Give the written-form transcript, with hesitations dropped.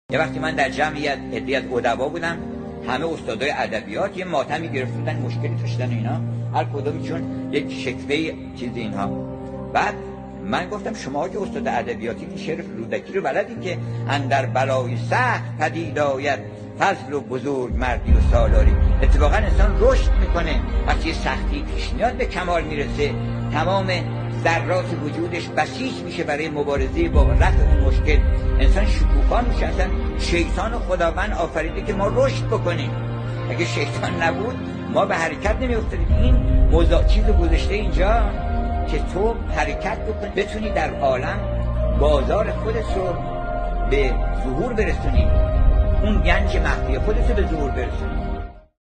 یه وقتی من در جمعیت عده‌ای از ادبا بودم، همه استادای ادبیات یه ماتمی گرفتن، مشکلی داشتن اینا، هر کدومشون یک شکوه چیز اینها. بعد من گفتم شما که استاد ادبیاتی که شعر فرودکی رو بلدین که اندر بلای سخت پدید آید فضل و بزرگ مردی و سالاری. اتفاقا انسان رشد میکنه وقتی سختی پیش میاد، به کمال میرسه، تمام ذرات وجودش بسیج میشه برای مبارزه با رفع اون مشکل. انسان شکوفا میشه. اصلا شیطان خداوند آفریده که ما رشد بکنیم. اگه شیطان نبود ما به حرکت نمیافتادیم. این چیز گذاشته اینجا که تو حرکت بکنی، بتونی در عالم بازار خودت رو به ظهور برسونی، اون گنج مخفی خودت رو به ظهور برسونی.